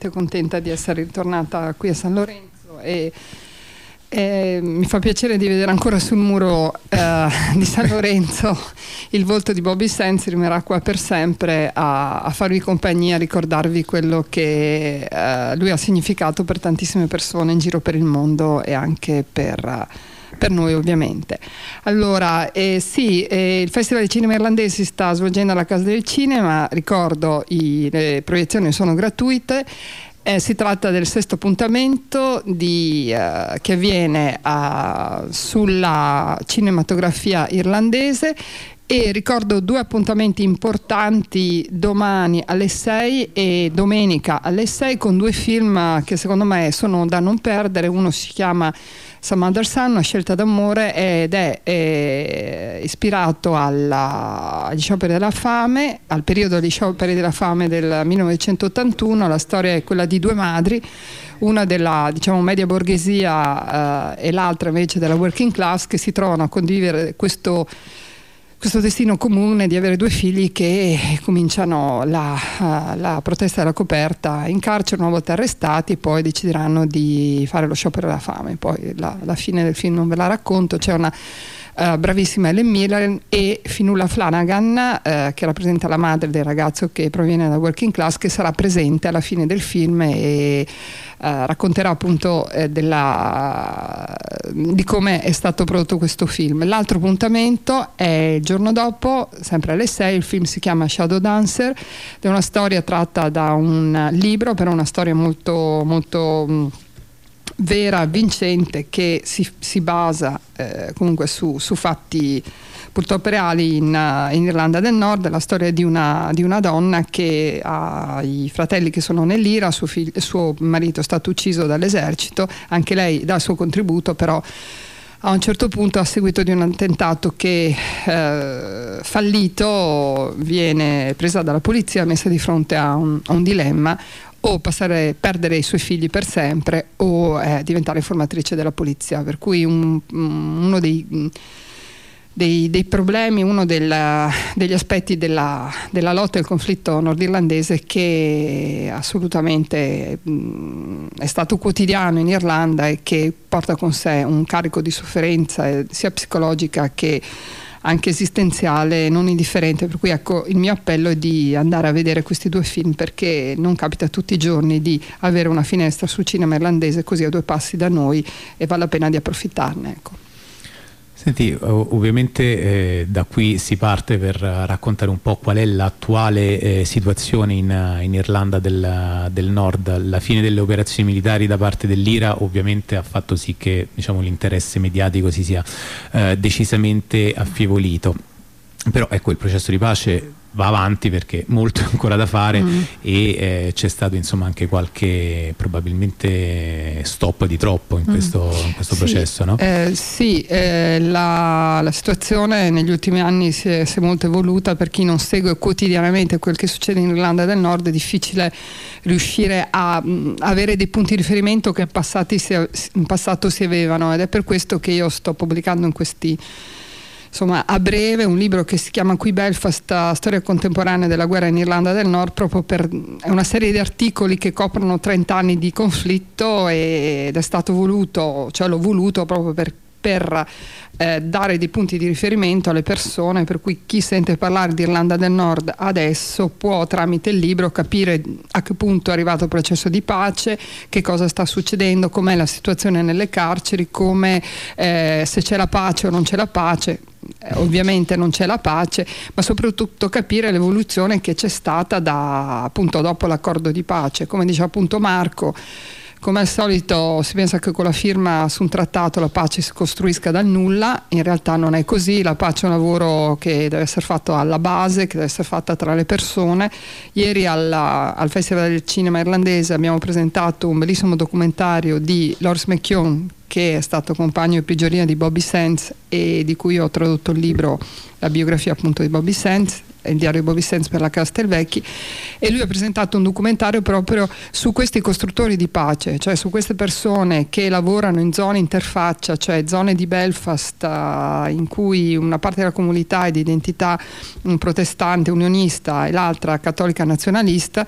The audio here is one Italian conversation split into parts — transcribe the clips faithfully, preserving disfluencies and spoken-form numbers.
Contenta di essere ritornata qui a San Lorenzo e, e mi fa piacere di vedere ancora sul muro eh, di San Lorenzo il volto di Bobby Sands. Rimarrà qua per sempre a, a farvi compagnia, a ricordarvi quello che eh, lui ha significato per tantissime persone in giro per il mondo e anche per per noi ovviamente. Allora, eh, sì, eh, il Festival di Cinema Irlandese si sta svolgendo alla Casa del Cinema, ricordo i, le proiezioni sono gratuite, eh, si tratta del sesto appuntamento di, eh, che avviene uh, sulla cinematografia irlandese. E ricordo due appuntamenti importanti domani alle sei e domenica alle sei con due film che secondo me sono da non perdere. Uno si chiama Some Other Sun, Una scelta d'amore, ed è, è ispirato alla, agli scioperi della fame, al periodo degli scioperi della fame del millenovecentottantuno. La storia è quella di due madri, una della, diciamo, media borghesia eh, e l'altra invece della working class, che si trovano a condividere questo questo destino comune di avere due figli che cominciano la, uh, la protesta della coperta in carcere una volta arrestati, e poi decideranno di fare lo sciopero della fame. Poi la, la fine del film non ve la racconto. C'è una uh, bravissima Ellen Mirren e Fionnuala Flanagan, uh, che rappresenta la madre del ragazzo che proviene da working class, che sarà presente alla fine del film e Uh, racconterà appunto eh, della, di come è stato prodotto questo film. L'altro appuntamento è il giorno dopo, sempre alle sei. Il film si chiama Shadow Dancer, è una storia tratta da un libro, però una storia molto molto mh, vera, vincente, che si, si basa eh, comunque su, su fatti purtroppo reali in, in Irlanda del Nord. La storia di una, di una donna che ha i fratelli che sono nell'Ira, suo, figlio, suo marito è stato ucciso dall'esercito, anche lei dà il suo contributo, però a un certo punto, a seguito di un attentato che eh, fallito, viene presa dalla polizia, messa di fronte a un, a un dilemma: o passare, perdere i suoi figli per sempre, o eh, diventare formatrice della polizia. Per cui un, uno dei Dei, dei problemi, uno della, degli aspetti della, della lotta al conflitto nordirlandese che assolutamente mh, è stato quotidiano in Irlanda e che porta con sé un carico di sofferenza eh, sia psicologica che anche esistenziale non indifferente. Per cui ecco, il mio appello è di andare a vedere questi due film, perché non capita tutti i giorni di avere una finestra sul cinema irlandese così a due passi da noi, e vale la pena di approfittarne, ecco. Senti, ovviamente eh, da qui si parte per raccontare un po' qual è l'attuale eh, situazione in, in Irlanda del, del Nord. La fine delle operazioni militari da parte dell'Ira ovviamente ha fatto sì che, diciamo, l'interesse mediatico si sia eh, decisamente affievolito. Però ecco, il processo di pace va avanti perché molto è ancora da fare, mm. e eh, c'è stato insomma anche qualche probabilmente stop di troppo in questo, mm. in questo sì, processo, no? Eh, sì, eh, la, la situazione negli ultimi anni si è, si è molto evoluta. Per chi non segue quotidianamente quel che succede in Irlanda del Nord è difficile riuscire a mh, avere dei punti di riferimento che in, passati si, in passato si avevano, ed è per questo che io sto pubblicando in questi insomma a breve un libro che si chiama Qui Belfast, storia contemporanea della guerra in Irlanda del Nord, proprio per è una serie di articoli che coprono trenta anni di conflitto, ed è stato voluto, cioè l'ho voluto proprio per per eh, dare dei punti di riferimento alle persone, per cui chi sente parlare di Irlanda del Nord adesso può tramite il libro capire a che punto è arrivato il processo di pace, che cosa sta succedendo, com'è la situazione nelle carceri, come eh, se c'è la pace o non c'è la pace. Eh, ovviamente non c'è la pace, ma soprattutto capire l'evoluzione che c'è stata da appunto dopo l'accordo di pace. Come dice appunto Marco, come al solito si pensa che con la firma su un trattato la pace si costruisca dal nulla. In realtà non è così. La pace è un lavoro che deve essere fatto alla base, che deve essere fatta tra le persone. Ieri alla, al Festival del Cinema Irlandese abbiamo presentato un bellissimo documentario di Lawrence McKeown, che è stato compagno di prigionia di Bobby Sands e di cui ho tradotto il libro, la biografia appunto di Bobby Sands, il diario di Bobby Sands per la Castelvecchi, e lui ha presentato un documentario proprio su questi costruttori di pace, cioè su queste persone che lavorano in zone interfaccia, cioè zone di Belfast uh, in cui una parte della comunità è di identità un protestante unionista e l'altra cattolica nazionalista.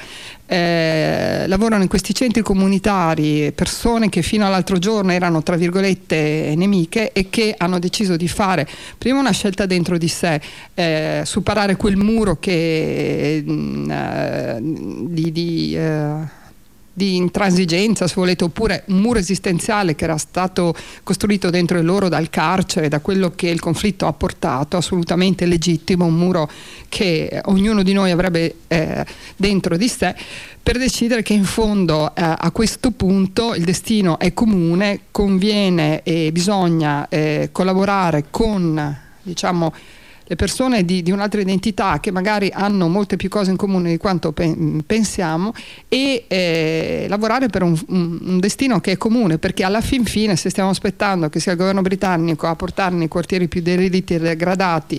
Eh, lavorano in questi centri comunitari persone che fino all'altro giorno erano tra virgolette nemiche e che hanno deciso di fare prima una scelta dentro di sé, eh, superare quel muro che eh, di, di eh, di intransigenza, se volete, oppure un muro esistenziale che era stato costruito dentro di loro dal carcere, da quello che il conflitto ha portato, assolutamente legittimo, un muro che ognuno di noi avrebbe eh, dentro di sé, per decidere che in fondo eh, a questo punto il destino è comune, conviene e bisogna eh, collaborare con, diciamo, le persone di, di un'altra identità che magari hanno molte più cose in comune di quanto pe- pensiamo, e eh, lavorare per un, un, un destino che è comune, perché alla fin fine, se stiamo aspettando che sia il governo britannico a portarne nei quartieri più derelitti e degradati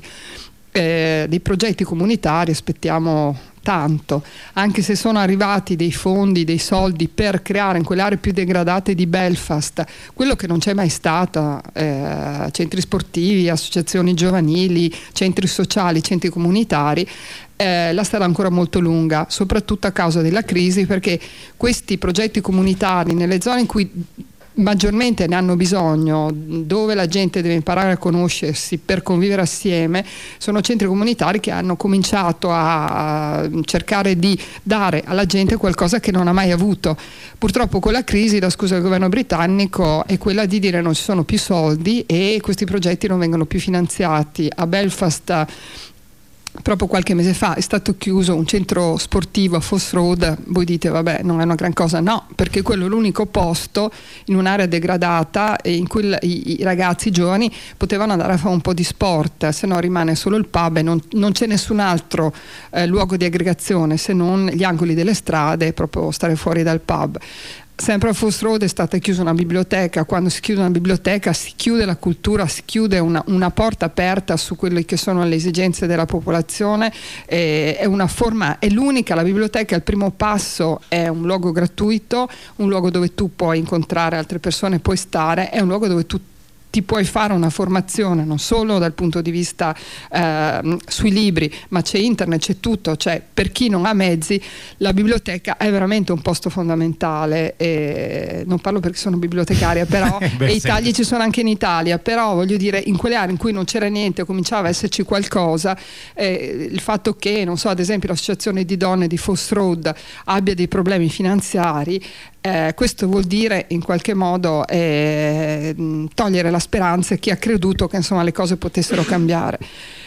eh, dei progetti comunitari, aspettiamo tanto, anche se sono arrivati dei fondi, dei soldi per creare in quelle aree più degradate di Belfast quello che non c'è mai stato, eh, centri sportivi, associazioni giovanili, centri sociali, centri comunitari. Eh, la strada è ancora molto lunga, soprattutto a causa della crisi, perché questi progetti comunitari nelle zone in cui maggiormente ne hanno bisogno, dove la gente deve imparare a conoscersi per convivere assieme, sono centri comunitari che hanno cominciato a cercare di dare alla gente qualcosa che non ha mai avuto. Purtroppo con la crisi la scusa del governo britannico è quella di dire non ci sono più soldi e questi progetti non vengono più finanziati. A Belfast proprio qualche mese fa è stato chiuso un centro sportivo a Foss Road. Voi dite vabbè, non è una gran cosa, no, perché quello è l'unico posto in un'area degradata in cui i, i ragazzi giovani potevano andare a fare un po' di sport, se no rimane solo il pub e non, non c'è nessun altro eh, luogo di aggregazione se non gli angoli delle strade, proprio stare fuori dal pub. Sempre a Foss Road è stata chiusa una biblioteca. Quando si chiude una biblioteca si chiude la cultura, si chiude una, una porta aperta su quelle che sono le esigenze della popolazione. Eh, è una forma, è l'unica, la biblioteca è il primo passo, è un luogo gratuito, un luogo dove tu puoi incontrare altre persone, puoi stare, è un luogo dove tu ti puoi fare una formazione non solo dal punto di vista eh, sui libri, ma c'è internet, c'è tutto, cioè per chi non ha mezzi la biblioteca è veramente un posto fondamentale. E non parlo perché sono bibliotecaria, però Beh, e i tagli ci sono anche in Italia, però voglio dire, in quelle aree in cui non c'era niente cominciava a esserci qualcosa, eh, il fatto che, non so, ad esempio l'associazione di donne di Foss Road abbia dei problemi finanziari, Eh, questo vuol dire in qualche modo eh, togliere la speranza a chi ha creduto che insomma le cose potessero cambiare.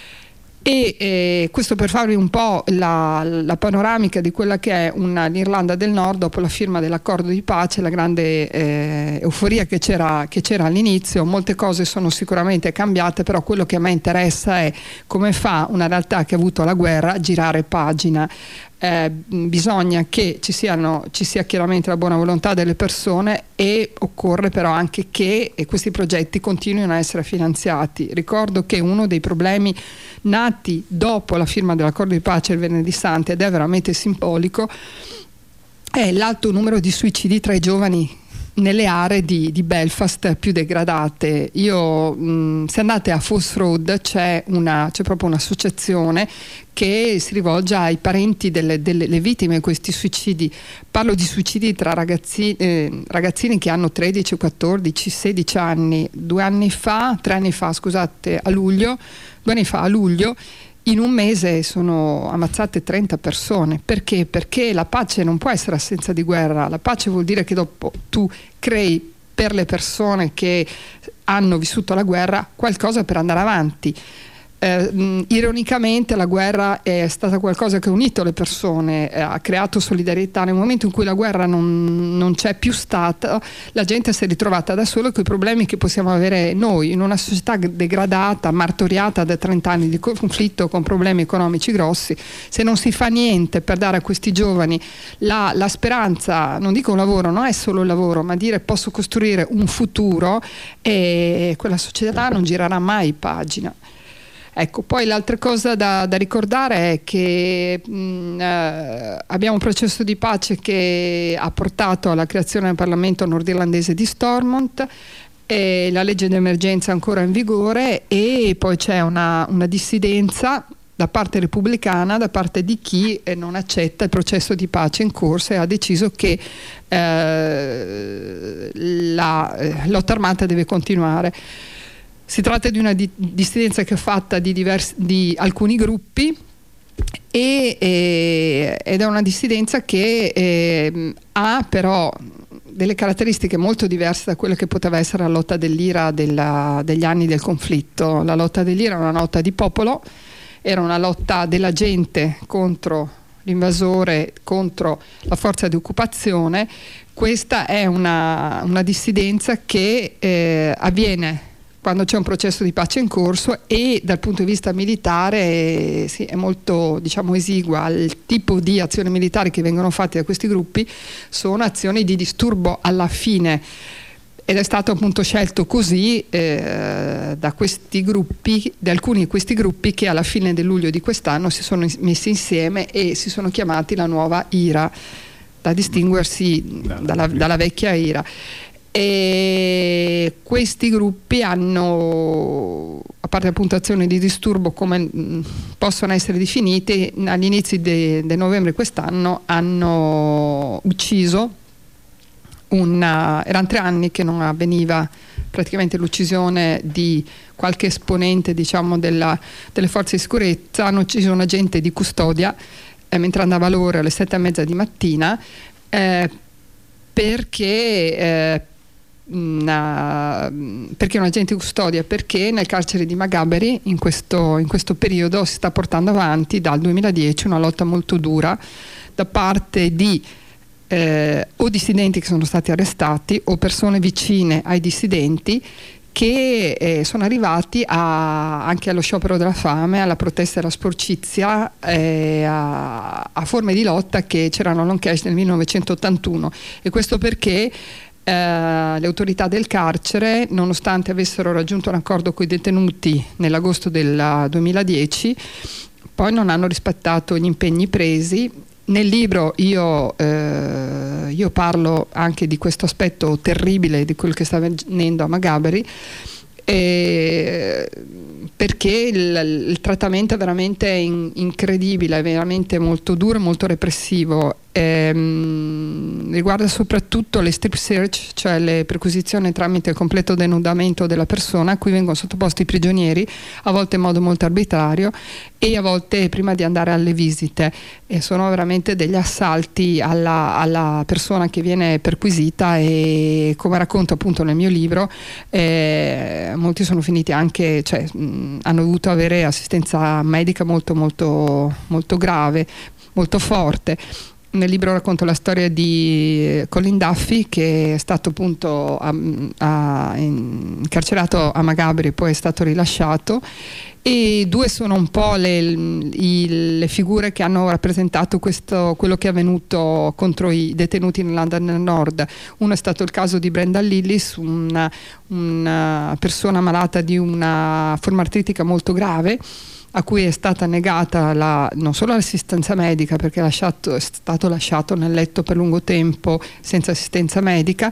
E eh, questo per farvi un po' la, la panoramica di quella che è una, l'Irlanda del Nord dopo la firma dell'accordo di pace, la grande eh, euforia che c'era, che c'era all'inizio. Molte cose sono sicuramente cambiate, però quello che a me interessa è come fa una realtà che ha avuto la guerra a girare pagina. Eh, bisogna che ci, siano, ci sia chiaramente la buona volontà delle persone, e occorre però anche che e questi progetti continuino a essere finanziati. Ricordo che uno dei problemi nati dopo la firma dell'accordo di pace il Venerdì Santo, ed è veramente simbolico, è l'alto numero di suicidi tra i giovani nelle aree di, di Belfast più degradate. Io, mh, se andate a Foss Road c'è, una, c'è proprio un'associazione che si rivolge ai parenti delle, delle vittime di questi suicidi. Parlo di suicidi tra ragazzi, eh, ragazzini che hanno tredici, quattordici, sedici anni. Due anni fa, tre anni fa, scusate, a luglio, due anni fa a luglio, in un mese sono ammazzate trenta persone. Perché? Perché la pace non può essere assenza di guerra. La pace vuol dire che dopo tu crei per le persone che hanno vissuto la guerra qualcosa per andare avanti. Eh, mh, ironicamente la guerra è stata qualcosa che ha unito le persone, eh, ha creato solidarietà. Nel momento in cui la guerra non, non c'è più stata, la gente si è ritrovata da sola con i problemi che possiamo avere noi in una società degradata, martoriata da trenta anni di conflitto, con problemi economici grossi. Se non si fa niente per dare a questi giovani la, la speranza, non dico un lavoro, non è solo il lavoro, ma dire posso costruire un futuro, e quella società non girerà mai pagina. Ecco, poi l'altra cosa da, da ricordare è che mh, eh, abbiamo un processo di pace che ha portato alla creazione del Parlamento nordirlandese di Stormont, e la legge d'emergenza è ancora in vigore, e poi c'è una, una dissidenza da parte repubblicana, da parte di chi eh, non accetta il processo di pace in corso e ha deciso che eh, la eh, lotta armata deve continuare. Si tratta di una di- dissidenza che è fatta di, diversi, di alcuni gruppi, e, e, ed è una dissidenza che eh, ha però delle caratteristiche molto diverse da quella che poteva essere la lotta dell'Ira della, degli anni del conflitto. La lotta dell'Ira era una lotta di popolo, era una lotta della gente contro l'invasore, contro la forza di occupazione. Questa è una, una dissidenza che eh, avviene quando c'è un processo di pace in corso, e dal punto di vista militare eh, sì, è molto, diciamo, esigua. Il tipo di azioni militari che vengono fatte da questi gruppi sono azioni di disturbo alla fine, ed è stato appunto scelto così eh, da questi gruppi, da alcuni di questi gruppi, che alla fine del luglio di quest'anno si sono messi insieme e si sono chiamati la nuova IRA, da distinguersi dalla, dalla vecchia IRA. E questi gruppi hanno, a parte appunto azioni di disturbo come mh, possono essere definite, agli inizi del de novembre quest'anno hanno ucciso una, erano tre anni che non avveniva praticamente l'uccisione di qualche esponente, diciamo, della, delle forze di sicurezza. Hanno ucciso un agente di custodia eh, mentre andava a lavoro alle sette e mezza di mattina, eh, perché eh, Una, perché un agente di custodia? Perché nel carcere di Maghaberry in questo, in questo periodo si sta portando avanti dal duemiladieci una lotta molto dura da parte di eh, o dissidenti che sono stati arrestati o persone vicine ai dissidenti che eh, sono arrivati a, anche allo sciopero della fame, alla protesta della sporcizia, eh, a, a forme di lotta che c'erano a Longcash nel millenovecentottantuno. E questo perché Uh, le autorità del carcere, nonostante avessero raggiunto un accordo con i detenuti nell'agosto del duemiladieci, poi non hanno rispettato gli impegni presi. Nel libro io, uh, io parlo anche di questo aspetto terribile di quello che sta avvenendo a Maghaberry, e perché il, il trattamento è veramente in, incredibile, è veramente molto duro, molto repressivo. Ehm, riguarda soprattutto le strip search, cioè le perquisizioni tramite il completo denudamento della persona, a cui vengono sottoposti i prigionieri, a volte in modo molto arbitrario e a volte prima di andare alle visite, e sono veramente degli assalti alla, alla persona che viene perquisita. E come racconto appunto nel mio libro, eh, molti sono finiti anche, cioè mh, hanno dovuto avere assistenza medica molto molto molto grave, molto forte. Nel libro racconto la storia di Colin Duffy, che è stato appunto a, a, incarcerato a Maghaberry e poi è stato rilasciato, e due sono un po' le, le, le figure che hanno rappresentato questo, quello che è avvenuto contro i detenuti nell'Irlanda del Nord. Uno è stato il caso di Brenda Lillis, una, una persona malata di una forma artritica molto grave, a cui è stata negata la, non solo l'assistenza medica, perché è, lasciato, è stato lasciato nel letto per lungo tempo senza assistenza medica,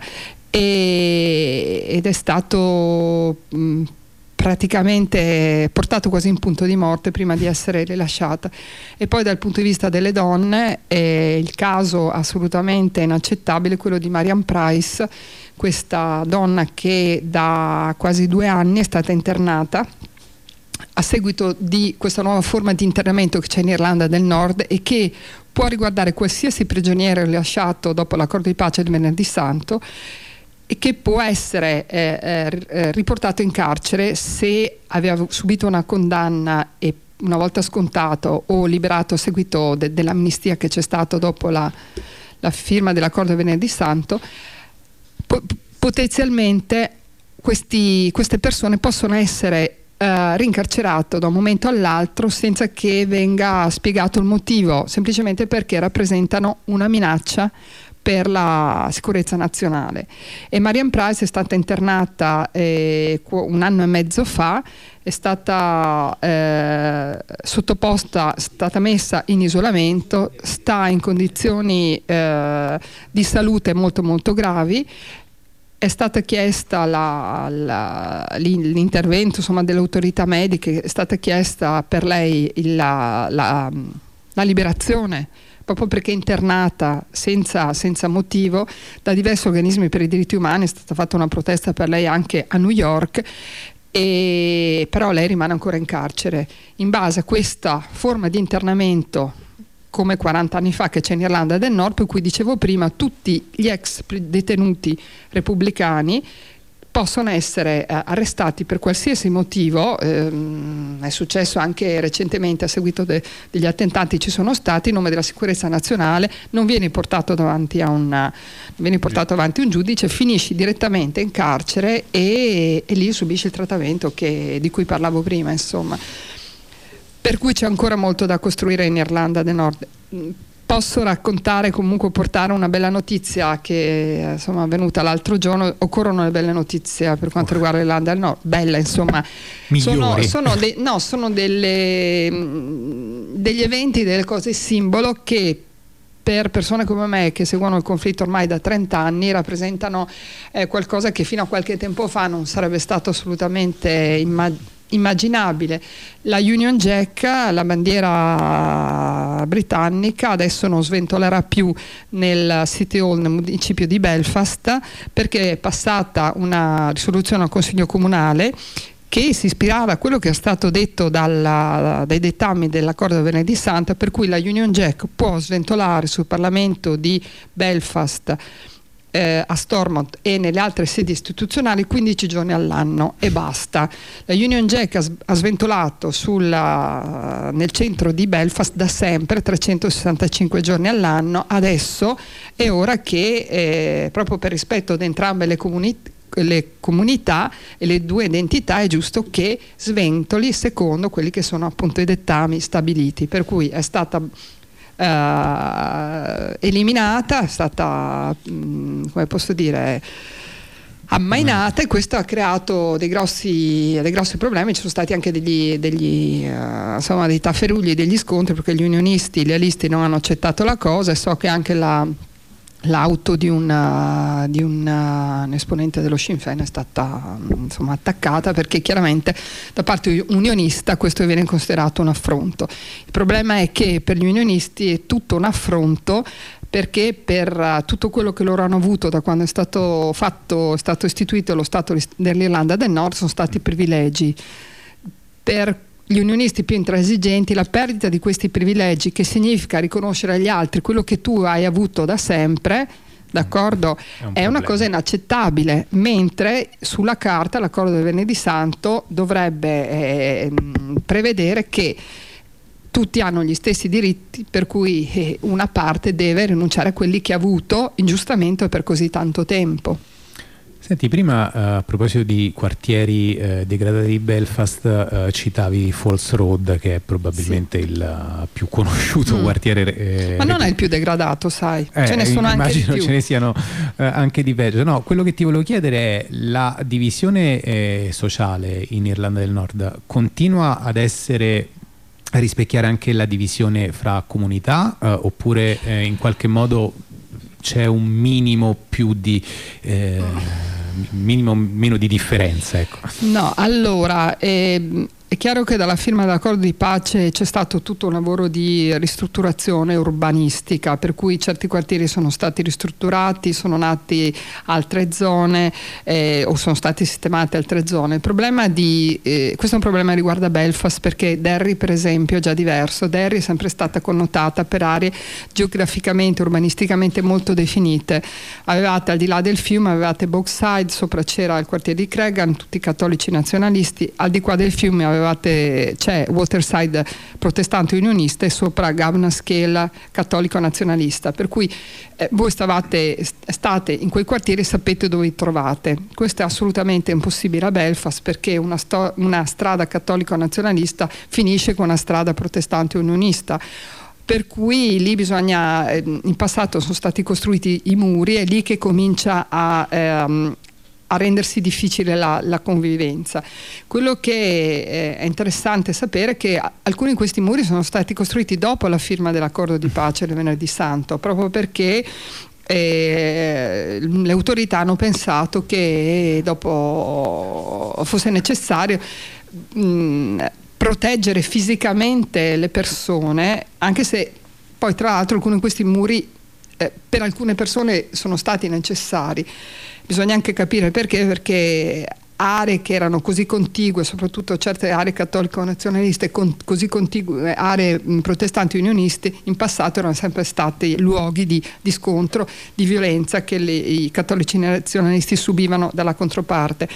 e, ed è stato mh, praticamente portato quasi in punto di morte prima di essere rilasciata. E poi dal punto di vista delle donne eh, il caso assolutamente inaccettabile è quello di Marian Price, questa donna che da quasi due anni è stata internata a seguito di questa nuova forma di internamento che c'è in Irlanda del Nord e che può riguardare qualsiasi prigioniero rilasciato dopo l'accordo di pace del Venerdì Santo, e che può essere eh, eh, riportato in carcere se aveva subito una condanna e una volta scontato o liberato a seguito de- dell'amnistia che c'è stato dopo la, la firma dell'accordo del Venerdì Santo. Po- potenzialmente questi, queste persone possono essere Uh, rincarcerato da un momento all'altro senza che venga spiegato il motivo, semplicemente perché rappresentano una minaccia per la sicurezza nazionale. E Marianne Price è stata internata eh, un anno e mezzo fa, è stata eh, sottoposta, è stata messa in isolamento, sta in condizioni eh, di salute molto molto gravi. È stata chiesta la, la, l'intervento insomma, delle autorità mediche, è stata chiesta per lei il, la, la, la liberazione, proprio perché internata senza, senza motivo da diversi organismi per i diritti umani. È stata fatta una protesta per lei anche a New York, e però lei rimane ancora in carcere. In base a questa forma di internamento, come quaranta anni fa che c'è in Irlanda del Nord, per cui dicevo prima, tutti gli ex detenuti repubblicani possono essere eh, arrestati per qualsiasi motivo. Ehm, è successo anche recentemente, a seguito de, degli attentati ci sono stati, in nome della sicurezza nazionale non viene portato davanti a una, viene portato avanti un giudice, finisci direttamente in carcere e, e lì subisci il trattamento che, di cui parlavo prima, insomma. Per cui c'è ancora molto da costruire in Irlanda del Nord. Posso raccontare, comunque portare una bella notizia che insomma è venuta l'altro giorno. Occorrono le belle notizie per quanto riguarda l'Irlanda del Nord, bella insomma. Sono, sono, de, no, sono delle, degli eventi, delle cose simbolo che per persone come me che seguono il conflitto ormai da trenta anni rappresentano eh, qualcosa che fino a qualche tempo fa non sarebbe stato assolutamente immaginabile. immaginabile. La Union Jack, la bandiera britannica, adesso non sventolerà più nel City Hall, nel municipio di Belfast, perché è passata una risoluzione al Consiglio Comunale che si ispirava a quello che è stato detto dalla, dai dettami dell'accordo del Venerdì Santo, per cui la Union Jack può sventolare sul Parlamento di Belfast, Eh, a Stormont e nelle altre sedi istituzionali quindici giorni all'anno e basta. La Union Jack ha, ha sventolato sulla, nel centro di Belfast da sempre, trecentosessantacinque giorni all'anno. Adesso è ora che eh, proprio per rispetto di entrambe le comunità le comunità e le due identità è giusto che sventoli secondo quelli che sono appunto i dettami stabiliti, per cui è stata Uh, eliminata, è stata mh, come posso dire ammainata, e questo ha creato dei grossi, dei grossi problemi. Ci sono stati anche degli, degli uh, insomma dei tafferugli, degli scontri, perché gli unionisti, gli alisti non hanno accettato la cosa, e so che anche la l'auto di, una, di una, un esponente dello Sinn Féin è stata insomma attaccata, perché chiaramente da parte unionista questo viene considerato un affronto. Il problema è che per gli unionisti è tutto un affronto, perché per uh, tutto quello che loro hanno avuto da quando è stato fatto, è stato istituito lo Stato dell'Irlanda del Nord, sono stati privilegi. Per gli unionisti più intransigenti la perdita di questi privilegi, che significa riconoscere agli altri quello che tu hai avuto da sempre, d'accordo, è, un è una cosa inaccettabile, mentre sulla carta l'accordo del Venerdì Santo dovrebbe eh, prevedere che tutti hanno gli stessi diritti, per cui eh, una parte deve rinunciare a quelli che ha avuto ingiustamente per così tanto tempo. Senti, prima uh, a proposito di quartieri uh, degradati di Belfast, uh, citavi Falls Road, che è probabilmente sì. il uh, più conosciuto mm. quartiere. Eh, Ma non è il più degradato, sai, eh, ce ne sono anche di più. Ce ne siano uh, anche di peggio. No, quello che ti volevo chiedere è: la divisione eh, sociale in Irlanda del Nord continua ad essere, a rispecchiare anche la divisione fra comunità, uh, oppure eh, in qualche modo c'è un minimo più di eh, minimo meno di differenza, ecco. No, allora eh, è chiaro che dalla firma dell'accordo di pace c'è stato tutto un lavoro di ristrutturazione urbanistica, per cui certi quartieri sono stati ristrutturati, sono nati altre zone eh, o sono state sistemate altre zone. Il problema di eh, questo è un problema che riguarda Belfast, perché Derry per esempio è già diverso. Derry è sempre stata connotata per aree geograficamente, urbanisticamente molto definite. Avevate al di là del fiume, avevate Bogside, sopra c'era il quartiere di Cregan, tutti cattolici nazionalisti, al di qua del fiume avevate c'è Waterside protestante unionista, e sopra Gavna Scale cattolico nazionalista, per cui eh, voi stavate, state in quei quartieri e sapete dove vi trovate. Questo è assolutamente impossibile a Belfast, perché una, sto- una strada cattolico nazionalista finisce con una strada protestante unionista. per cui lì bisogna, in passato sono stati costruiti i muri, è lì che comincia a, ehm, a rendersi difficile la, la convivenza. Quello che è interessante sapere è che alcuni di questi muri sono stati costruiti dopo la firma dell'accordo di pace del Venerdì Santo, proprio perché eh, le autorità hanno pensato che dopo fosse necessario mh, proteggere fisicamente le persone, anche se poi tra l'altro alcuni di questi muri eh, per alcune persone sono stati necessari. Bisogna anche capire perché, perché aree che erano così contigue, soprattutto certe aree cattolico-nazionaliste con, così contigue, aree mh, protestanti unionisti, in passato erano sempre stati luoghi di, di scontro, di violenza che le, i cattolici nazionalisti subivano dalla controparte.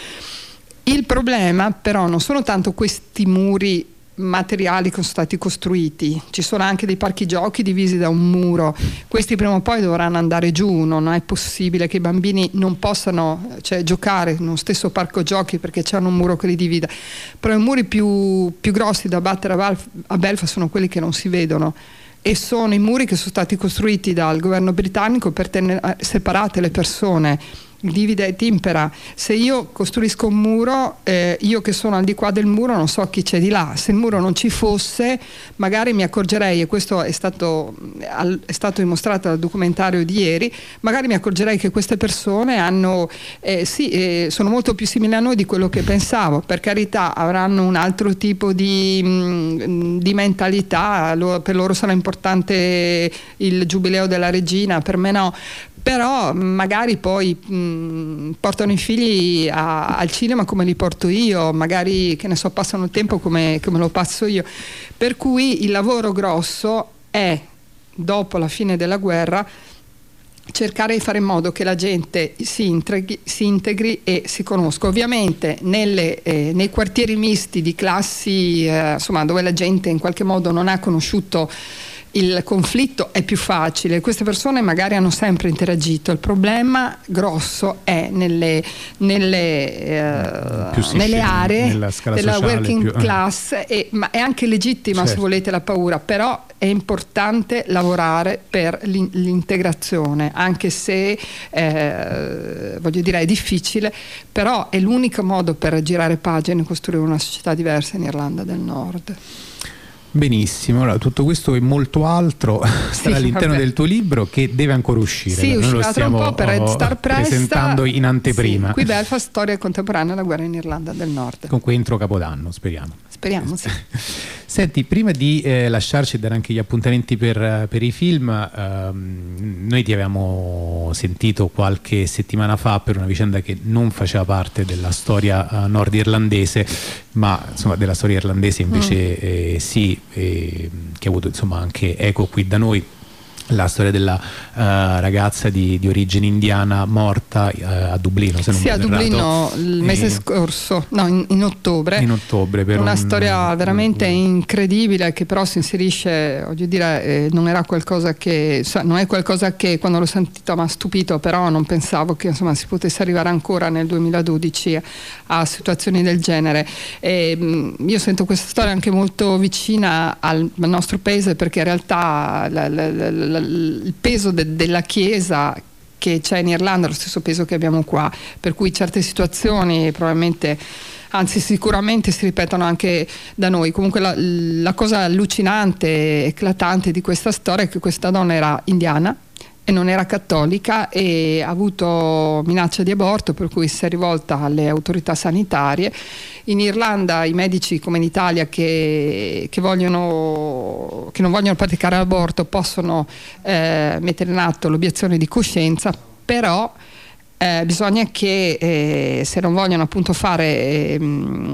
Il problema però non sono tanto questi muri materiali che sono stati costruiti, ci sono anche dei parchi giochi divisi da un muro, questi prima o poi dovranno andare giù, non è possibile che i bambini non possano, cioè, giocare in uno stesso parco giochi perché c'è un muro che li divida, però i muri più, più grossi da battere a, Val- a Belfast sono quelli che non si vedono e sono i muri che sono stati costruiti dal governo britannico per tenere separate le persone. Divide e timpera. Se io costruisco un muro, eh, io che sono al di qua del muro non so chi c'è di là. Se il muro non ci fosse, magari mi accorgerei, e questo è stato, è stato dimostrato dal documentario di ieri, magari mi accorgerei che queste persone hanno eh, sì, eh, sono molto più simili a noi di quello che pensavo. Per carità, avranno un altro tipo di, mh, di mentalità, per loro sarà importante il giubileo della regina, per me no. Però magari poi mh, portano i figli a, al cinema come li porto io, magari, che ne so, passano il tempo come, come lo passo io. Per cui il lavoro grosso è, dopo la fine della guerra, cercare di fare in modo che la gente si integri, si integri e si conosca. Ovviamente nelle, eh, nei quartieri misti di classi, eh, insomma, dove la gente in qualche modo non ha conosciuto il conflitto, è più facile, queste persone magari hanno sempre interagito. Il problema grosso è nelle, nelle, eh, nelle aree della sociale, working più, class, e, ma è anche legittima, certo, se volete, la paura, però è importante lavorare per l'integrazione, anche se eh, voglio dire è difficile, però è l'unico modo per girare pagine e costruire una società diversa in Irlanda del Nord. Benissimo, allora, tutto questo e molto altro sarà sì, all'interno vabbè. del tuo libro, che deve ancora uscire. Sì, noi uscirà tra un po' per Red Star Press, presentando in anteprima. Sì, qui Belfast, storia contemporanea della guerra in Irlanda del Nord. Comunque entro Capodanno, speriamo. Speriamo, sì. Senti, prima di eh, lasciarci e dare anche gli appuntamenti per, per i film, ehm, noi ti avevamo sentito qualche settimana fa per una vicenda che non faceva parte della storia uh, nordirlandese, ma insomma della storia irlandese invece mm. eh, sì, eh, che ha avuto insomma anche eco qui da noi. La storia della uh, ragazza di, di origine indiana morta uh, a Dublino, se non sì, mi a Dublino il mese eh, scorso, no, in, in ottobre. In ottobre per una un, storia veramente un, incredibile, che però si inserisce, voglio dire, eh, non era qualcosa che, non è qualcosa che quando l'ho sentito mi ha stupito, però non pensavo che insomma si potesse arrivare ancora nel duemiladodici a, a situazioni del genere. E, mh, io sento questa storia anche molto vicina al, al nostro paese, perché in realtà la, la, la, la il peso de- della Chiesa che c'è in Irlanda è lo stesso peso che abbiamo qua, per cui certe situazioni probabilmente, anzi sicuramente, si ripetono anche da noi. Comunque la, la cosa allucinante, eclatante di questa storia è che questa donna era indiana e non era cattolica e ha avuto minaccia di aborto, per cui si è rivolta alle autorità sanitarie. In Irlanda i medici, come in Italia, che, che, vogliono, che non vogliono praticare l'aborto possono eh, mettere in atto l'obiezione di coscienza, però eh, bisogna che eh, se non vogliono appunto fare eh,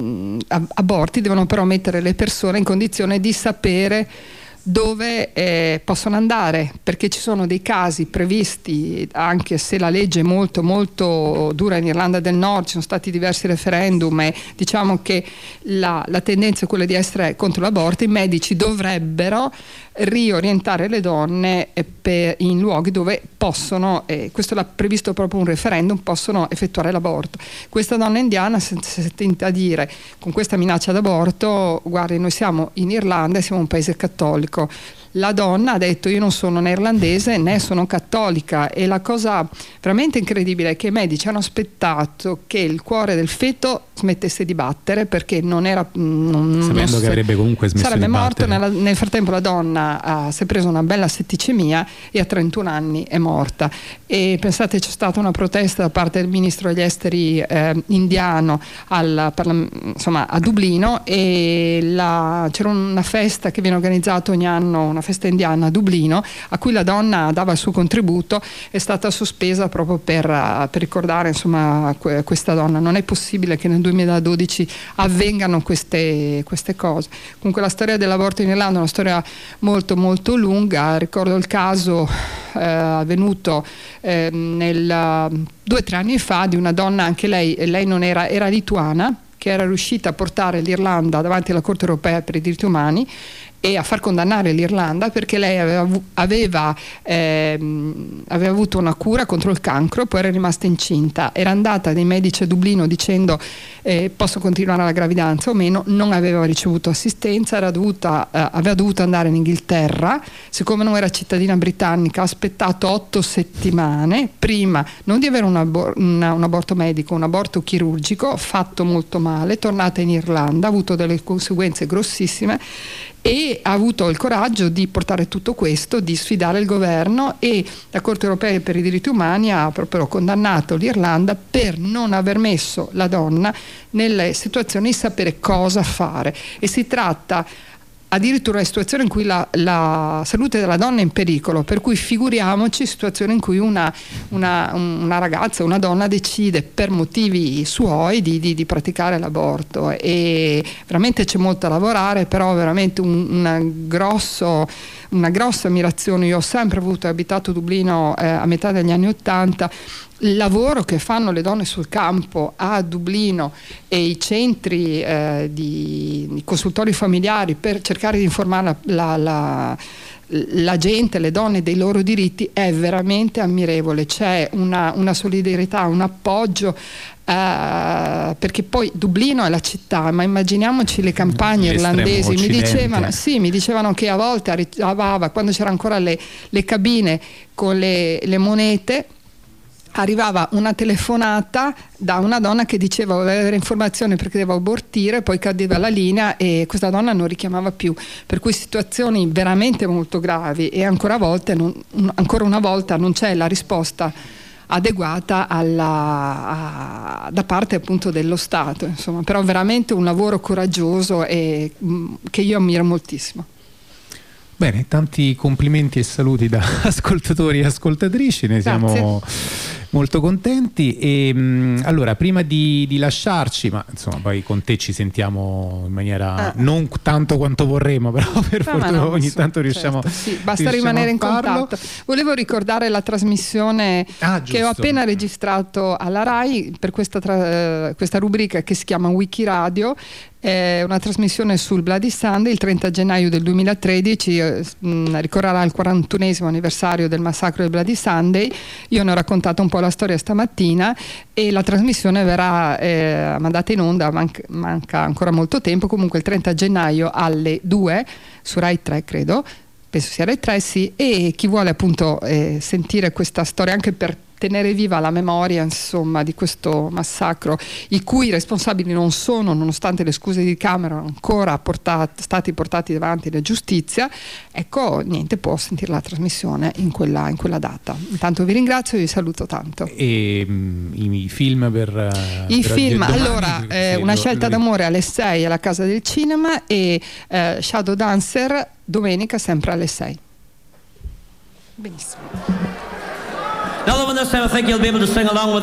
aborti, devono però mettere le persone in condizione di sapere dove eh, possono andare, perché ci sono dei casi previsti, anche se la legge è molto molto dura in Irlanda del Nord, ci sono stati diversi referendum e diciamo che la, la tendenza è quella di essere contro l'aborto. I medici dovrebbero riorientare le donne per, in luoghi dove possono, eh, questo l'ha previsto proprio un referendum, possono effettuare l'aborto. Questa donna indiana si è sentita dire, con questa minaccia d'aborto: guardi, noi siamo in Irlanda e siamo un paese cattolico, la donna ha detto: io non sono né irlandese né sono cattolica, e la cosa veramente incredibile è che i medici hanno aspettato che il cuore del feto smettesse di battere, perché non era non, sapendo non che avrebbe comunque smesso sarebbe di morto. battere. Nella, nel frattempo la donna uh, si è presa una bella setticemia e a trentuno anni è morta. E pensate, c'è stata una protesta da parte del ministro degli esteri eh, indiano al, per, insomma, a Dublino, e la, c'era una festa che viene organizzata ogni anno, una festa indiana a Dublino, a cui la donna dava il suo contributo, è stata sospesa proprio per, per ricordare, insomma, que, questa donna. Non è possibile che nel duemiladodici avvengano queste, queste cose. Comunque la storia dell'aborto in Irlanda è una storia molto molto lunga. Ricordo il caso eh, avvenuto eh, nel, due o tre anni fa di una donna, anche lei, lei non era, era lituana, che era riuscita a portare l'Irlanda davanti alla Corte Europea per i diritti umani e a far condannare l'Irlanda perché lei aveva, aveva, ehm, aveva avuto una cura contro il cancro, poi era rimasta incinta, era andata dai medici a Dublino dicendo eh, posso continuare la gravidanza o meno, non aveva ricevuto assistenza, era dovuta, eh, aveva dovuto andare in Inghilterra, siccome non era cittadina britannica ha aspettato otto settimane prima non di avere un, abor- una, un aborto medico, un aborto chirurgico, fatto molto male, tornata in Irlanda, ha avuto delle conseguenze grossissime e ha avuto il coraggio di portare tutto questo, di sfidare il governo, e la Corte Europea per i diritti umani ha proprio condannato l'Irlanda per non aver messo la donna nelle situazioni di sapere cosa fare. E si tratta addirittura di situazioni in cui la, la salute della donna è in pericolo, per cui figuriamoci situazioni in cui una, una, una ragazza, una donna decide per motivi suoi di, di, di praticare l'aborto. E veramente c'è molto da lavorare, però veramente un, una, grosso, una grossa ammirazione. Io ho sempre avuto, abitato a Dublino eh, a metà degli anni Ottanta, il lavoro che fanno le donne sul campo a Dublino e i centri eh, di, di consultori familiari per cercare di informare la, la, la, la gente, le donne dei loro diritti, è veramente ammirevole. C'è una, una solidarietà, un appoggio. Uh, perché poi Dublino è la città, ma immaginiamoci le campagne L'estremo irlandesi. Mi occidente. dicevano, sì, mi dicevano che a volte arrivava, quando c'erano ancora le, le cabine con le, le monete, arrivava una telefonata da una donna che diceva voleva avere informazioni perché doveva abortire, poi cadeva la linea e questa donna non richiamava più, per cui situazioni veramente molto gravi. E ancora, a volte non, ancora una volta non c'è la risposta adeguata alla, a, da parte appunto dello Stato, insomma. Però veramente un lavoro coraggioso e mh, che io ammiro moltissimo. Bene, tanti complimenti e saluti da ascoltatori e ascoltatrici, ne siamo Grazie. molto contenti. E mh, allora, prima di, di lasciarci, ma insomma poi con te ci sentiamo in maniera ah. non tanto quanto vorremmo, però per no, fortuna no, ogni sì, tanto riusciamo, certo, sì, basta riusciamo rimanere in farlo. contatto. Volevo ricordare la trasmissione ah, che ho appena registrato alla RAI per questa, tra, questa rubrica che si chiama Wikiradio. È una trasmissione sul Bloody Sunday. Il trenta gennaio del duemilatredici eh, mh, ricorrerà il quarantunesimo anniversario del massacro del Bloody Sunday. Io ne ho raccontato un po' la storia stamattina e la trasmissione verrà eh, mandata in onda, manca, manca ancora molto tempo, comunque il trenta gennaio alle due su Rai tre, credo, penso sia Rai tre, sì. E chi vuole appunto eh, sentire questa storia, anche per tenere viva la memoria, insomma, di questo massacro, i cui responsabili non sono, nonostante le scuse di Camera, ancora portati, stati portati davanti alla giustizia, ecco, niente, può sentire la trasmissione in quella, in quella data. Intanto vi ringrazio e vi saluto tanto. E mh, i, i film per i per film, domani, allora eh, sì, una lo, scelta lo... d'amore alle sei alla Casa del Cinema e eh, Shadow Dancer domenica sempre alle sei. Benissimo. Now, when this time, I think you'll be able to sing along with